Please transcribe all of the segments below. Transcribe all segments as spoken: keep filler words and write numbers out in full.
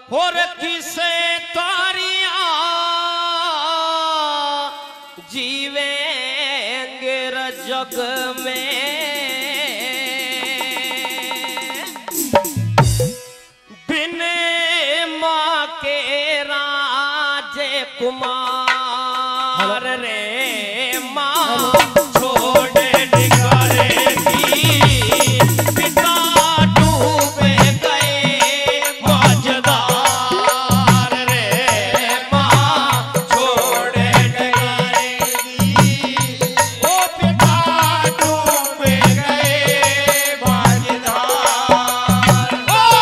और किसे तारिया जीवेंगे जग में बिन माँ के राजे कुमार रे माँ छोड़ निकालेगी पिता डूबे गए मौजदार रे माँ छोड़ निकालेगी ओ पिता डूबे गए मौजदार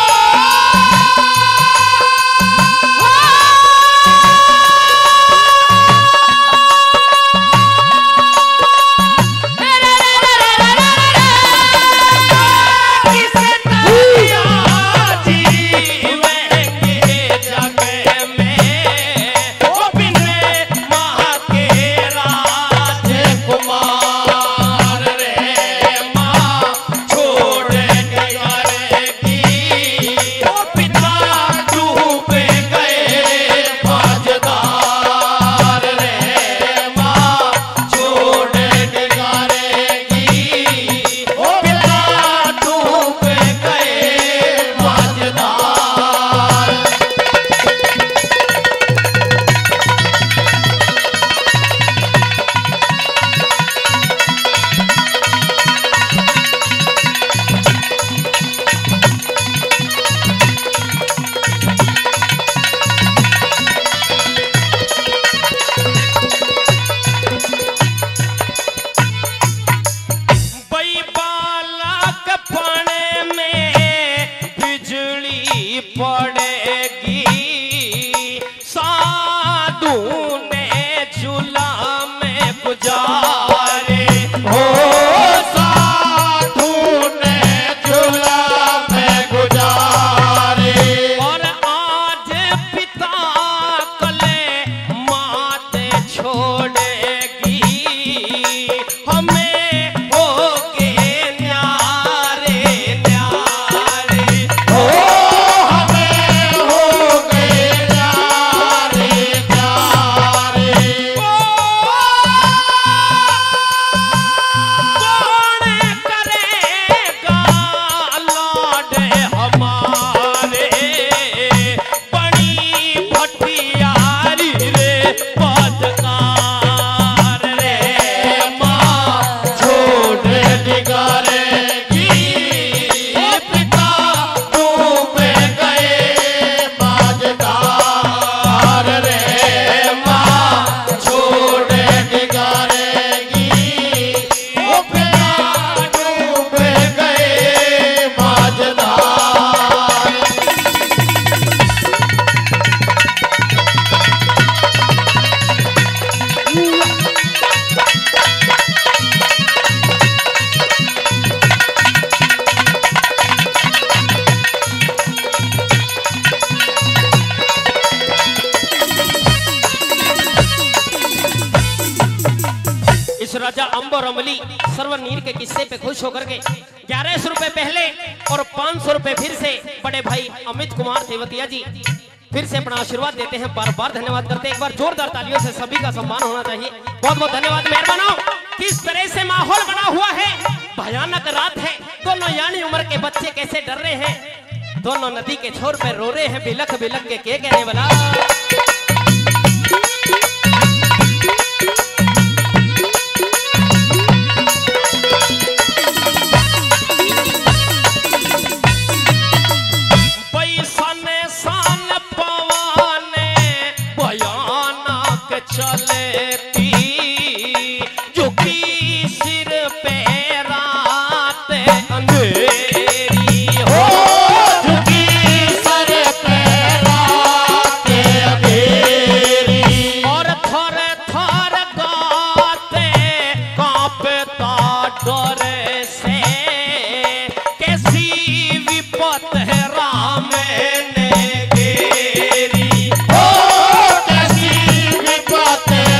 पड़ेगी साधु ने झूला में गुजारे हो साधु ने झूला में गुजारे और आज पिता कले माते छोड़ेगी हमें होगे न्यारे न्यारे हो राजा अंब और अमली सरवर नीर के किस्से पे खुश होकर के ग्यारह सौ रुपए पहले और पांच सौ रुपए फिर से बड़े भाई अमित कुमार तेवतिया जी फिर से अपना आशीर्वाद देते हैं। बार बार धन्यवाद करते हैं। एक बार जोरदार तालियों से सभी का सम्मान होना चाहिए। बहुत बहुत धन्यवाद मेहरबानों। किस तरह से माहौल बना हुआ है, भयानक रात है, दोनों यानी उम्र के बच्चे कैसे डर रहे हैं, दोनों नदी के छोर पे रो रहे हैं बिलख बिलख के के कहने वाला चलती झुकी सिर पे रात अंधेरी हो झुकी सिर पे रात अंधेरी और थर थर गाते कांपता डर से कैसी विपत है राम ने घेरी हो कैसी विपत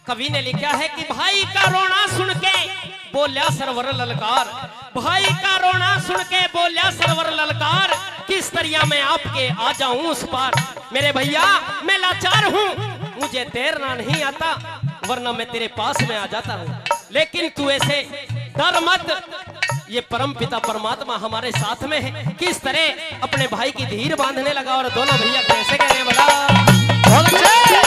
कवि ने लिखा है कि भाई का रोना सुन के बोलिया सरवर ललकार, भाई का रोना सुन के बोलिया सरवर ललकार, किस तरह मैं आपके आ जाऊं उस पार। मेरे भैया मैं लाचार हूं, मुझे तैरना नहीं आता, वरना मैं तेरे पास में आ जाता हूं। लेकिन तू ऐसे डर मत, ये परम पिता परमात्मा हमारे साथ में है। किस तरह अपने भाई की धीर बांधने लगा और दोनों भैया कैसे कह रहे हैं बड़ा